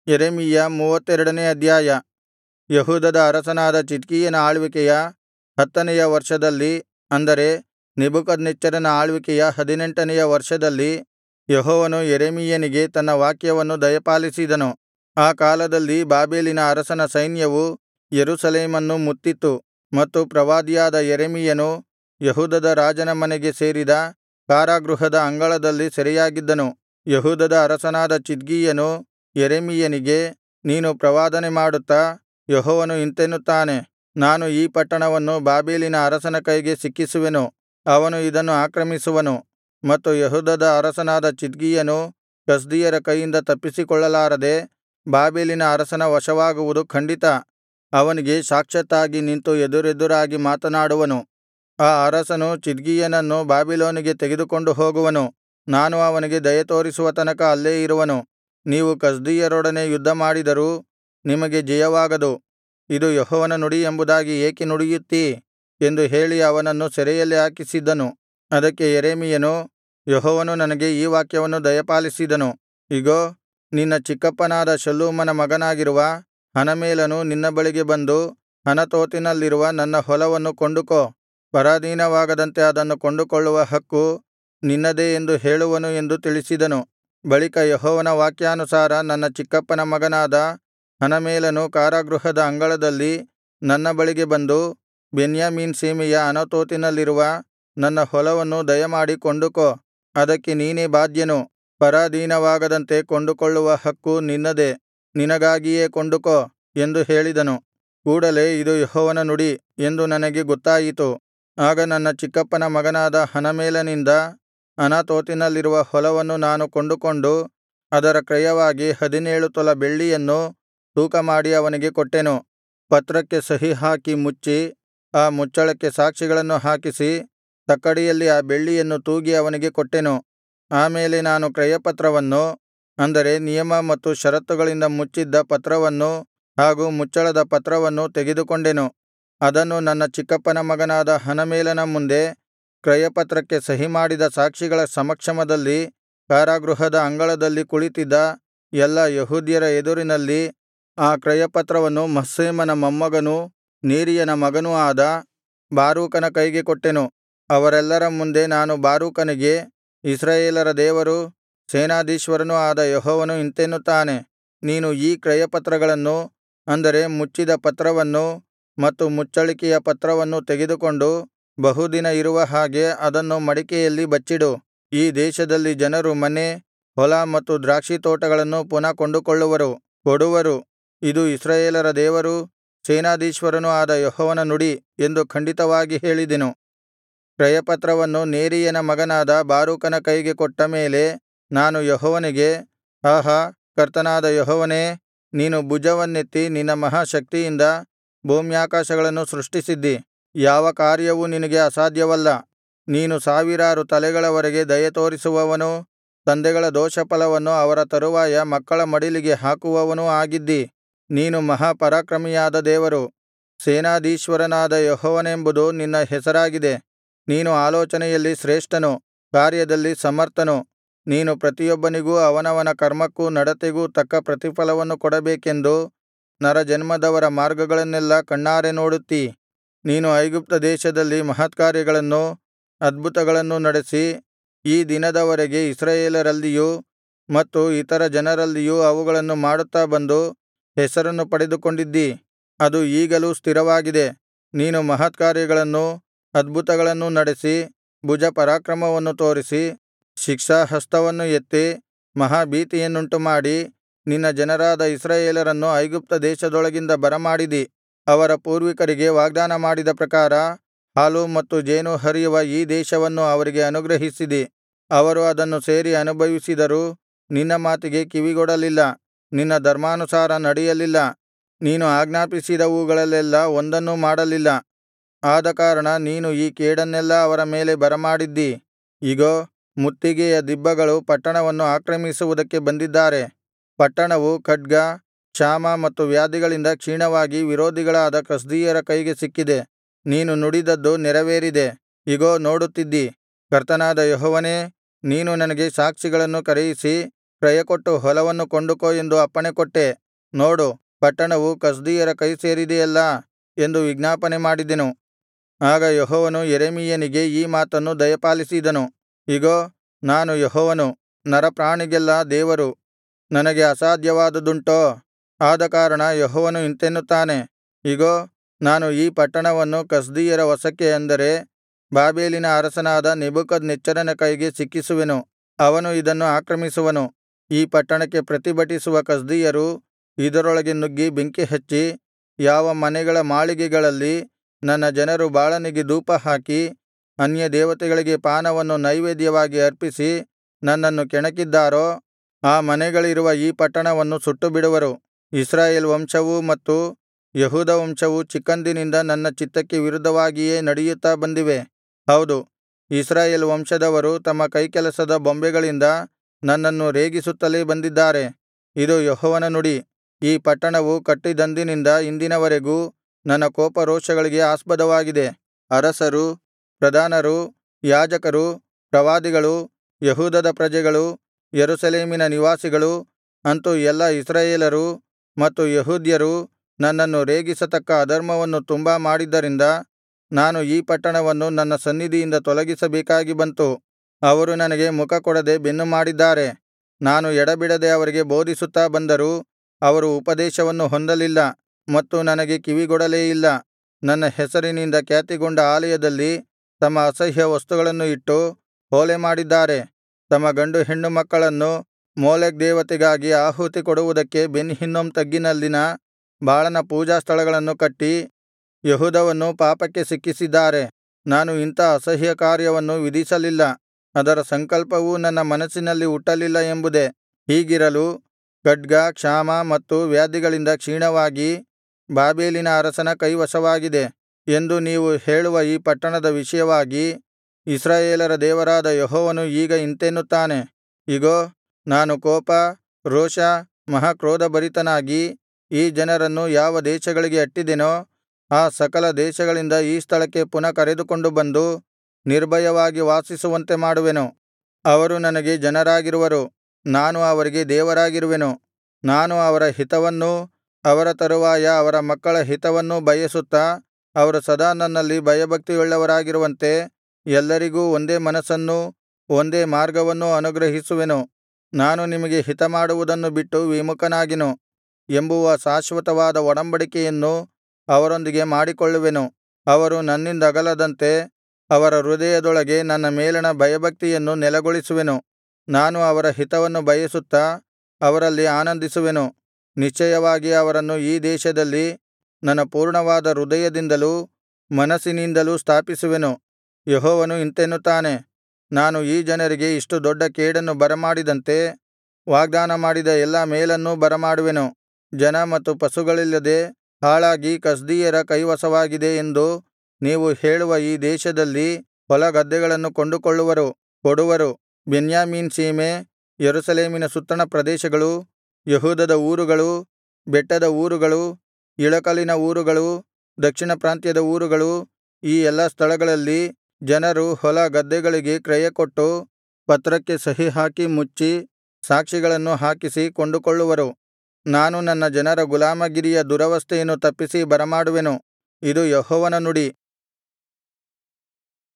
ಯೆರೆಮೀಯ 32ನೇ ಅಧ್ಯಾಯ. ಯೆಹೂದದ ಅರಸನಾದ ಚಿದ್ಕೀಯನ ಆಳ್ವಿಕೆಯ 10ನೆಯ ವರ್ಷದಲ್ಲಿ, ಅಂದರೆ ನೆಬೂಕದ್ನೆಚ್ಚರನ ಆಳ್ವಿಕೆಯ 18ನೆಯ ವರ್ಷದಲ್ಲಿ, ಯೆಹೋವನು ಯೆರೆಮೀಯನಿಗೆ ತನ್ನ ವಾಕ್ಯವನ್ನು ದಯಪಾಲಿಸಿದನು. ಆ ಕಾಲದಲ್ಲಿ ಬಾಬೆಲಿನ ಅರಸನ ಸೈನ್ಯವು ಯೆರೂಸಲೇಮನ್ನು ಮುತ್ತಿತು, ಮತ್ತು ಪ್ರವಾದಿಯಾದ ಯೆರೆಮೀಯನು ಯೆಹೂದದ ರಾಜನ ಮನೆಗೆ ಸೇರಿದ ಕಾರಾಗೃಹದ ಅಂಗಳದಲ್ಲಿ ಸೆರೆಯಾಗಿದ್ದನು. ಯೆಹೂದದ ಅರಸನಾದ ಚಿದ್ಕೀಯನು ಯೆರೆಮೀಯನಿಗೆ, ನೀನು ಪ್ರವಾದನೆ ಮಾಡುತ್ತಾ, ಯೆಹೋವನು ಇಂತೆನ್ನುತ್ತಾನೆ, ನಾನು ಈ ಪಟ್ಟಣವನ್ನು ಬಾಬೆಲಿನ ಅರಸನ ಕೈಗೆ ಸಿಕ್ಕಿಸುವೆನು, ಅವನು ಇದನ್ನು ಆಕ್ರಮಿಸುವನು, ಮತ್ತು ಯೆಹೂದದ ಅರಸನಾದ ಚಿದ್ಕೀಯನು ಕಸ್ದೀಯರ ಕೈಯಿಂದ ತಪ್ಪಿಸಿಕೊಳ್ಳಲಾರದೆ ಬಾಬೆಲಿನ ಅರಸನ ವಶವಾಗುವುದು ಖಂಡಿತ. ಅವನಿಗೆ ಸಾಕ್ಷಾತ್ತಾಗಿ ನಿಂತು ಎದುರೆದುರಾಗಿ ಮಾತನಾಡುವನು. ಆ ಅರಸನು ಚಿದ್ಕೀಯನನ್ನು ಬಾಬಿಲೋನಿಗೆ ತೆಗೆದುಕೊಂಡು ಹೋಗುವನು, ನಾನು ಅವನಿಗೆ ದಯೆತೋರಿಸುವ ತನಕ ಅಲ್ಲೇ ಇರುವನು. ನೀವು ಕಸ್ದೀಯರೊಡನೆ ಯುದ್ಧಮಾಡಿದರೂ ನಿಮಗೆ ಜಯವಾಗದು, ಇದು ಯೆಹೋವನ ನುಡಿ ಎಂಬುದಾಗಿ ಏಕೆ ನುಡಿಯುತ್ತೀ ಎಂದು ಹೇಳಿ ಅವನನ್ನು ಸೆರೆಯಲ್ಲಿ ಹಾಕಿಸಿದ್ದನು. ಅದಕ್ಕೆ ಯೆರೆಮೀಯನು, ಯೆಹೋವನು ನನಗೆ ಈ ವಾಕ್ಯವನ್ನು ದಯಪಾಲಿಸಿದನು, ಇಗೋ, ನಿನ್ನ ಚಿಕ್ಕಪ್ಪನಾದ ಶಲ್ಲೂಮನ ಮಗನಾಗಿರುವ ಹನಮೇಲನು ನಿನ್ನ ಬಳಿಗೆ ಬಂದು, ಅನಾತೋತಿನಲ್ಲಿರುವ ನನ್ನ ಹೊಲವನ್ನು ಕೊಂಡುಕೋ, ಪರಾಧೀನವಾಗದಂತೆ ಅದನ್ನು ಕೊಂಡುಕೊಳ್ಳುವ ಹಕ್ಕು ನಿನ್ನದೇ ಎಂದು ಹೇಳುವನು ಎಂದು ತಿಳಿಸಿದನು. ಬಳಿಕ ಯೆಹೋವನ ವಾಕ್ಯಾನುಸಾರ ನನ್ನ ಚಿಕ್ಕಪ್ಪನ ಮಗನಾದ ಹನಮೇಲನು ಕಾರಾಗೃಹದ ಅಂಗಳದಲ್ಲಿ ನನ್ನ ಬಳಿಗೆ ಬಂದು, ಬೆನ್ಯಾಮೀನ್ ಸೀಮೆಯ ಅನಾತೋತಿನಲ್ಲಿರುವ ನನ್ನ ಹೊಲವನ್ನು ದಯಮಾಡಿ ಕೊಂಡುಕೋ, ಅದಕ್ಕೆ ನೀನೇ ಬಾಧ್ಯನು, ಪರಾಧೀನವಾಗದಂತೆ ಕೊಂಡುಕೊಳ್ಳುವ ಹಕ್ಕು ನಿನ್ನದೇ, ನಿನಗಾಗಿಯೇ ಕೊಂಡುಕೋ ಎಂದು ಹೇಳಿದನು. ಕೂಡಲೆ ಇದು ಯೆಹೋವನ ನುಡಿ ಎಂದು ನನಗೆ ಗೊತ್ತಾಯಿತು. ಆಗ ನನ್ನ ಚಿಕ್ಕಪ್ಪನ ಮಗನಾದ ಹನಮೇಲನಿಂದ ಅನಾತೋತಿನಲ್ಲಿರುವ ಹೊಲವನ್ನು ನಾನು ಕೊಂಡುಕೊಂಡು ಅದರ ಕ್ರಯವಾಗಿ 17 ತೊಲಾ ಬೆಳ್ಳಿಯನ್ನು ತೂಕಮಾಡಿ ಅವನಿಗೆ ಕೊಟ್ಟೆನು. ಪತ್ರಕ್ಕೆ ಸಹಿಹಾಕಿ ಮುಚ್ಚಿ, ಆ ಮುಚ್ಚಳಕ್ಕೆ ಸಾಕ್ಷಿಗಳನ್ನು ಹಾಕಿಸಿ, ತಕ್ಕಡಿಯಲ್ಲಿ ಆ ಬೆಳ್ಳಿಯನ್ನು ತೂಗಿ ಅವನಿಗೆ ಕೊಟ್ಟೆನು. ಆಮೇಲೆ ನಾನು ಕ್ರಯಪತ್ರವನ್ನು, ಅಂದರೆ ನಿಯಮ ಮತ್ತು ಷರತ್ತುಗಳಿಂದ ಮುಚ್ಚಿದ್ದ ಪತ್ರವನ್ನೂ ಹಾಗೂ ಮುಚ್ಚಳದ ಪತ್ರವನ್ನೂ ತೆಗೆದುಕೊಂಡೆನು. ಅದನ್ನು ನನ್ನ ಚಿಕ್ಕಪ್ಪನ ಮಗನಾದ ಹನಮೇಲನ ಮುಂದೆ ಕ್ರಯಪತ್ರಕ್ಕೆ ಸಹಿಮಾಡಿದ ಸಾಕ್ಷಿಗಳ ಸಮಕ್ಷಮದಲ್ಲಿ ಕಾರಾಗೃಹದ ಅಂಗಳದಲ್ಲಿ ಕುಳಿತಿದ್ದ ಎಲ್ಲಾ ಯೆಹೂದ್ಯರ ಎದುರಿನಲ್ಲಿ ಆ ಕ್ರಯಪತ್ರವನ್ನು ಮಹ್ಸೇಮನ ಮೊಮ್ಮಗನೂ ನೇರೀಯನ ಮಗನೂ ಆದ ಬಾರೂಕನ ಕೈಗೆ ಕೊಟ್ಟೆನು. ಅವರೆಲ್ಲರ ಮುಂದೆ ನಾನು ಬಾರೂಕನಿಗೆ, ಇಸ್ರಾಯೇಲರ ದೇವರೂ ಸೇನಾಧೀಶ್ವರನೂ ಆದ ಯೆಹೋವನು ಇಂತೆನ್ನುತ್ತಾನೆ, ನೀನು ಈ ಕ್ರಯಪತ್ರಗಳನ್ನು, ಅಂದರೆ ಮುಚ್ಚಿದ ಪತ್ರವನ್ನೂ ಮತ್ತು ಮುಚ್ಚಳಿಕೆಯ ಪತ್ರವನ್ನೂ ತೆಗೆದುಕೊಂಡು ಬಹುದಿನ ಇರುವ ಹಾಗೆ ಅದನ್ನು ಮಡಿಕೆಯಲ್ಲಿ ಬಚ್ಚಿಡು. ಈ ದೇಶದಲ್ಲಿ ಜನರು ಮನೆ, ಹೊಲ ಮತ್ತು ದ್ರಾಕ್ಷಿತೋಟಗಳನ್ನು ಪುನಃ ಕೊಂಡುಕೊಳ್ಳುವರು, ಕೊಡುವರು. ಇದು ಇಸ್ರಾಯೇಲರ ದೇವರೂ ಸೇನಾಧೀಶ್ವರನೂ ಆದ ಯೆಹೋವನ ನುಡಿ ಎಂದು ಖಂಡಿತವಾಗಿ ಹೇಳಿದೆನು. ಕ್ರಯಪತ್ರವನ್ನು ನೇರೀಯನ ಮಗನಾದ ಬಾರೂಕನ ಕೈಗೆ ಕೊಟ್ಟ ಮೇಲೆ ನಾನು ಯೆಹೋವನಿಗೆ, ಆಹಾ, ಕರ್ತನಾದ ಯೆಹೋವನೇ, ನೀನು ಭುಜವನ್ನೆತ್ತಿ ನಿನ್ನ ಮಹಾಶಕ್ತಿಯಿಂದ ಭೂಮ್ಯಾಕಾಶಗಳನ್ನು ಸೃಷ್ಟಿಸಿದ್ದಿ. ಯಾವ ಕಾರ್ಯವೂ ನಿನಗೆ ಅಸಾಧ್ಯವಲ್ಲ. ನೀನು ಸಾವಿರಾರು ತಲೆಗಳವರೆಗೆ ದಯೆತೋರಿಸುವವನೂ, ತಂದೆಗಳ ದೋಷಫಲವನ್ನು ಅವರ ತರುವಾಯ ಮಕ್ಕಳ ಮಡಿಲಿಗೆ ಹಾಕುವವನೂ ಆಗಿದ್ದಿ. ನೀನು ಮಹಾಪರಾಕ್ರಮಿಯಾದ ದೇವರು, ಸೇನಾಧೀಶ್ವರನಾದ ಯೆಹೋವನೆಂಬುದು ನಿನ್ನ ಹೆಸರಾಗಿದೆ. ನೀನು ಆಲೋಚನೆಯಲ್ಲಿ ಶ್ರೇಷ್ಠನು, ಕಾರ್ಯದಲ್ಲಿ ಸಮರ್ಥನು. ನೀನು ಪ್ರತಿಯೊಬ್ಬನಿಗೂ ಅವನವನ ಕರ್ಮಕ್ಕೂ ನಡತೆಗೂ ತಕ್ಕ ಪ್ರತಿಫಲವನ್ನು ಕೊಡಬೇಕೆಂದು ನರಜನ್ಮದವರ ಮಾರ್ಗಗಳನ್ನೆಲ್ಲಾ ಕಣ್ಣಾರೆ ನೋಡುತ್ತೀ. ನೀನು ಐಗುಪ್ತ ದೇಶದಲ್ಲಿ ಮಹತ್ಕಾರ್ಯಗಳನ್ನೂ ಅದ್ಭುತಗಳನ್ನೂ ನಡೆಸಿ, ಈ ದಿನದವರೆಗೆ ಇಸ್ರಾಯೇಲರಲ್ಲಿಯೂ ಮತ್ತು ಇತರ ಜನರಲ್ಲಿಯೂ ಅವುಗಳನ್ನು ಮಾಡುತ್ತಾ ಬಂದು ಹೆಸರನ್ನು ಪಡೆದುಕೊಂಡಿದ್ದಿ. ಅದು ಈಗಲೂ ಸ್ಥಿರವಾಗಿದೆ. ನೀನು ಮಹತ್ಕಾರ್ಯಗಳನ್ನೂ ಅದ್ಭುತಗಳನ್ನೂ ನಡೆಸಿ, ಭುಜಪರಾಕ್ರಮವನ್ನು ತೋರಿಸಿ, ಶಿಕ್ಷಾಹಸ್ತವನ್ನು ಎತ್ತಿ, ಮಹಾಭೀತಿಯನ್ನುಂಟುಮಾಡಿ, ನಿನ್ನ ಜನರಾದ ಇಸ್ರಾಯೇಲರನ್ನು ಐಗುಪ್ತ ದೇಶದೊಳಗಿಂದ ಬರಮಾಡಿದಿ. ಅವರ ಪೂರ್ವಿಕರಿಗೆ ವಾಗ್ದಾನ ಮಾಡಿದ ಪ್ರಕಾರ ಹಾಲೂ ಮತ್ತು ಜೇನೂ ಹರಿಯುವ ಈ ದೇಶವನ್ನು ಅವರಿಗೆ ಅನುಗ್ರಹಿಸಿದಿ. ಅವರು ಅದನ್ನು ಸೇರಿ ಅನುಭವಿಸಿದರೂ ನಿನ್ನ ಮಾತಿಗೆ ಕಿವಿಗೊಡಲಿಲ್ಲ, ನಿನ್ನ ಧರ್ಮಾನುಸಾರ ನಡೆಯಲಿಲ್ಲ. ನೀನು ಆಜ್ಞಾಪಿಸಿದವುಗಳಲ್ಲೆಲ್ಲಾ ಒಂದನ್ನೂ ಮಾಡಲಿಲ್ಲ. ಆದಕಾರಣ ನೀನು ಈ ಕೇಡನ್ನೆಲ್ಲಾ ಅವರ ಮೇಲೆ ಬರಮಾಡಿದ್ದಿ. ಇಗೋ, ಮುತ್ತಿಗೆಯ ದಿಬ್ಬಗಳು ಪಟ್ಟಣವನ್ನು ಆಕ್ರಮಿಸುವುದಕ್ಕೆ ಬಂದಿದ್ದಾರೆ. ಪಟ್ಟಣವು ಖಡ್ಗ, ಕ್ಷಾಮ ಮತ್ತು ವ್ಯಾಧಿಗಳಿಂದ ಕ್ಷೀಣವಾಗಿ ವಿರೋಧಿಗಳಾದ ಕಸ್ದೀಯರ ಕೈಗೆ ಸಿಕ್ಕಿದೆ. ನೀನು ನುಡಿದದ್ದು ನೆರವೇರಿದೆ. ಇಗೋ, ನೋಡುತ್ತಿದ್ದಿ. ಕರ್ತನಾದ ಯೆಹೋವನೇ, ನೀನು ನನಗೆ ಸಾಕ್ಷಿಗಳನ್ನು ಕರೆಯಿಸಿ ಕ್ರಯಕೊಟ್ಟು ಹೊಲವನ್ನು ಕೊಂಡುಕೋ ಎಂದು ಅಪ್ಪಣೆಕೊಟ್ಟೆ. ನೋಡು, ಪಟ್ಟಣವು ಕಸ್ದೀಯರ ಕೈ ಸೇರಿದೆಯಲ್ಲಾ ಎಂದು ವಿಜ್ಞಾಪನೆ ಮಾಡಿದೆನು. ಆಗ ಯೆಹೋವನು ಯೆರೆಮೀಯನಿಗೆ ಈ ಮಾತನ್ನು ದಯಪಾಲಿಸಿದನು. ಇಗೋ, ನಾನು ಯೆಹೋವನು, ನರಪ್ರಾಣಿಗೆಲ್ಲಾ ದೇವರು. ನನಗೆ ಅಸಾಧ್ಯವಾದುದುಂಟೋ? ಆದಕಾರಣ ಯೆಹೋವನು ಇಂತೆನ್ನುತ್ತಾನೆ, ಇಗೋ, ನಾನು ಈ ಪಟ್ಟಣವನ್ನು ಕಸ್ದೀಯರ ವಶಕ್ಕೆ, ಅಂದರೆ ಬಾಬೆಲಿನ ಅರಸನಾದ ನೆಬೂಕದ್ನೆಚ್ಚರನ ಕೈಗೆ ಸಿಕ್ಕಿಸುವೆನು. ಅವನು ಇದನ್ನು ಆಕ್ರಮಿಸುವನು. ಈ ಪಟ್ಟಣಕ್ಕೆ ಪ್ರತಿಭಟಿಸುವ ಕಸ್ದೀಯರು ಇದರೊಳಗೆ ನುಗ್ಗಿ ಬೆಂಕಿಹಚ್ಚಿ, ಯಾವ ಮನೆಗಳ ಮಾಳಿಗೆಗಳಲ್ಲಿ ನನ್ನ ಜನರು ಬಾಳನಿಗೆ ಧೂಪಹಾಕಿ ಅನ್ಯದೇವತೆಗಳಿಗೆ ಪಾನವನ್ನು ನೈವೇದ್ಯವಾಗಿ ಅರ್ಪಿಸಿ ನನ್ನನ್ನು ಕೆಣಕಿದ್ದಾರೋ ಆ ಮನೆಗಳಿರುವ ಈ ಪಟ್ಟಣವನ್ನು ಸುಟ್ಟುಬಿಡುವರು. ಇಸ್ರಾಯೇಲ್ ವಂಶವೂ ಮತ್ತು ಯೆಹೂದ ವಂಶವೂ ಚಿಕ್ಕಂದಿನಿಂದ ನನ್ನ ಚಿತ್ತಕ್ಕೆ ವಿರುದ್ಧವಾಗಿಯೇ ನಡೆಯುತ್ತಾ ಬಂದಿವೆ. ಹೌದು, ಇಸ್ರಾಯೇಲ್ ವಂಶದವರು ತಮ್ಮ ಕೈಕೆಲಸದ ಬೊಂಬೆಗಳಿಂದ ನನ್ನನ್ನು ರೇಗಿಸುತ್ತಲೇ ಬಂದಿದ್ದಾರೆ. ಇದು ಯೆಹೋವನ ನುಡಿ. ಈ ಪಟ್ಟಣವು ಕಟ್ಟಿದಂದಿನಿಂದ ಇಂದಿನವರೆಗೂ ನನ್ನ ಕೋಪರೋಷಗಳಿಗೆ ಆಸ್ಪದವಾಗಿದೆ. ಅರಸರು, ಪ್ರಧಾನರು, ಯಾಜಕರು, ಪ್ರವಾದಿಗಳು, ಯೆಹೂದದ ಪ್ರಜೆಗಳು, ಯೆರೂಸಲೇಮಿನ ನಿವಾಸಿಗಳು, ಅಂತು ಎಲ್ಲಾ ಇಸ್ರಾಯೇಲರು ಮತ್ತು ಯೆಹೂದ್ಯರು ನನ್ನನ್ನು ರೇಗಿಸತಕ್ಕ ಅಧರ್ಮವನ್ನು ತುಂಬಾ ಮಾಡಿದ್ದರಿಂದ ನಾನು ಈ ಪಟ್ಟಣವನ್ನು ನನ್ನ ಸನ್ನಿಧಿಯಿಂದ ತೊಲಗಿಸಬೇಕಾಗಿ ಬಂತು. ಅವರು ನನಗೆ ಮುಖಕೊಡದೆ ಬೆನ್ನು ಮಾಡಿದ್ದಾರೆ. ನಾನು ಎಡಬಿಡದೆ ಅವರಿಗೆ ಬೋಧಿಸುತ್ತಾ ಬಂದರೂ ಅವರು ಉಪದೇಶವನ್ನು ಹೊಂದಲಿಲ್ಲ ಮತ್ತು ನನಗೆ ಕಿವಿಗೊಡಲೇ ಇಲ್ಲ. ನನ್ನ ಹೆಸರಿನಿಂದ ಖ್ಯಾತಿಗೊಂಡ ಆಲಯದಲ್ಲಿ ತಮ್ಮ ಅಸಹ್ಯ ವಸ್ತುಗಳನ್ನು ಇಟ್ಟು ಹೊಲೆ ಮಾಡಿದ್ದಾರೆ. ತಮ್ಮ ಗಂಡು ಹೆಣ್ಣು ಮಕ್ಕಳನ್ನು ಮೋಲೆಕ್ ದೇವತೆಗಾಗಿ ಆಹುತಿ ಕೊಡುವುದಕ್ಕೆ ಬೆನ್ ಹಿನ್ನೋಮ್ ತಗ್ಗಿನಲ್ಲಿನ ಬಾಳನ ಪೂಜಾಸ್ಥಳಗಳನ್ನು ಕಟ್ಟಿ ಯೆಹೂದವನ್ನು ಪಾಪಕ್ಕೆ ಸಿಕ್ಕಿಸಿದ್ದಾರೆ. ನಾನು ಇಂಥ ಅಸಹ್ಯ ಕಾರ್ಯವನ್ನು ವಿಧಿಸಲಿಲ್ಲ, ಅದರ ಸಂಕಲ್ಪವೂ ನನ್ನ ಮನಸ್ಸಿನಲ್ಲಿ ಹುಟ್ಟಲಿಲ್ಲ ಎಂಬುದೇ. ಹೀಗಿರಲು ಖಡ್ಗ, ಕ್ಷಾಮ ಮತ್ತು ವ್ಯಾಧಿಗಳಿಂದ ಕ್ಷೀಣವಾಗಿ ಬಾಬೆಲಿನ ಅರಸನ ಕೈವಶವಾಗಿದೆ ಎಂದು ನೀವು ಹೇಳುವ ಈ ಪಟ್ಟಣದ ವಿಷಯವಾಗಿ ಇಸ್ರಾಯೇಲರ ದೇವರಾದ ಯೆಹೋವನು ಈಗ ಇಂತೆನ್ನುತ್ತಾನೆ, ಇಗೋ, ನಾನು ಕೋಪ, ರೋಷ, ಮಹಾಕ್ರೋಧಭರಿತನಾಗಿ ಈ ಜನರನ್ನು ಯಾವ ದೇಶಗಳಿಗೆ ಅಟ್ಟಿದೆನೋ ಆ ಸಕಲ ದೇಶಗಳಿಂದ ಈ ಸ್ಥಳಕ್ಕೆ ಪುನಃ ಕರೆದುಕೊಂಡು ಬಂದು ನಿರ್ಭಯವಾಗಿ ವಾಸಿಸುವಂತೆ ಮಾಡುವೆನು. ಅವರು ನನಗೆ ಜನರಾಗಿರುವರು, ನಾನು ಅವರಿಗೆ ದೇವರಾಗಿರುವೆನು. ನಾನು ಅವರ ಹಿತವನ್ನೂ ಅವರ ತರುವಾಯ ಅವರ ಮಕ್ಕಳ ಹಿತವನ್ನೂ ಬಯಸುತ್ತಾ ಅವರು ಸದಾ ನನ್ನಲ್ಲಿ ಭಯಭಕ್ತಿಯುಳ್ಳವರಾಗಿರುವಂತೆ ಎಲ್ಲರಿಗೂ ಒಂದೇ ಮನಸ್ಸನ್ನೂ ಒಂದೇ ಮಾರ್ಗವನ್ನೂ ಅನುಗ್ರಹಿಸುವೆನು. ನಾನು ನಿಮಗೆ ಹಿತಮಾಡುವುದನ್ನು ಬಿಟ್ಟು ವಿಮುಖನಾಗೆನು ಎಂಬುವ ಶಾಶ್ವತವಾದ ಒಡಂಬಡಿಕೆಯನ್ನು ಅವರೊಂದಿಗೆ ಮಾಡಿಕೊಳ್ಳುವೆನು. ಅವರು ನನ್ನಿಂದಗಲದಂತೆ ಅವರ ಹೃದಯದೊಳಗೆ ನನ್ನ ಮೇಲಣ ಭಯಭಕ್ತಿಯನ್ನು ನೆಲೆಗೊಳಿಸುವೆನು. ನಾನು ಅವರ ಹಿತವನ್ನು ಬಯಸುತ್ತಾ ಅವರಲ್ಲಿ ಆನಂದಿಸುವೆನು. ನಿಶ್ಚಯವಾಗಿ ಅವರನ್ನು ಈ ದೇಶದಲ್ಲಿ ನನ್ನ ಪೂರ್ಣವಾದ ಹೃದಯದಿಂದಲೂ ಮನಸ್ಸಿನಿಂದಲೂ ಸ್ಥಾಪಿಸುವೆನು. ಯೆಹೋವನು ಇಂತೆನ್ನುತ್ತಾನೆ, ನಾನು ಈ ಜನರಿಗೆ ಇಷ್ಟು ದೊಡ್ಡ ಕೇಡನ್ನು ಬರಮಾಡಿದಂತೆ ವಾಗ್ದಾನ ಮಾಡಿದ ಎಲ್ಲಾ ಮೇಲನ್ನೂ ಬರಮಾಡುವೆನು. ಜನ ಮತ್ತು ಪಶುಗಳಿಲ್ಲದೆ ಹಾಳಾಗಿ ಕಸ್ದೀಯರ ಕೈವಶವಾಗಿದೆ ಎಂದು ನೀವು ಹೇಳುವ ಈ ದೇಶದಲ್ಲಿ ಹೊಲಗದ್ದೆಗಳನ್ನು ಕೊಂಡುಕೊಳ್ಳುವರು, ಕೊಡುವರು. ಬೆನ್ಯಾಮೀನ್ ಸೀಮೆ, ಯೆರೂಸಲೇಮಿನ ಸುತ್ತಣ ಪ್ರದೇಶಗಳು, ಯೆಹೂದದ ಊರುಗಳು, ಬೆಟ್ಟದ ಊರುಗಳು, ಇಳಕಲಿನ ಊರುಗಳು, ದಕ್ಷಿಣ ಪ್ರಾಂತ್ಯದ ಊರುಗಳು, ಈ ಎಲ್ಲಾ ಸ್ಥಳಗಳಲ್ಲಿ ಜನರು ಹೊಲ ಗದ್ದೆಗಳಿಗೆ ಕ್ರಯಕೊಟ್ಟು ಪತ್ರಕ್ಕೆ ಸಹಿಹಾಕಿ ಮುಚ್ಚಿ ಸಾಕ್ಷಿಗಳನ್ನು ಹಾಕಿಸಿ ಕೊಂಡುಕೊಳ್ಳುವರು. ನಾನು ನನ್ನ ಜನರ ಗುಲಾಮಗಿರಿಯ ದುರವಸ್ಥೆಯನ್ನು ತಪ್ಪಿಸಿ ಬರಮಾಡುವೆನು. ಇದು ಯೆಹೋವನ ನುಡಿ.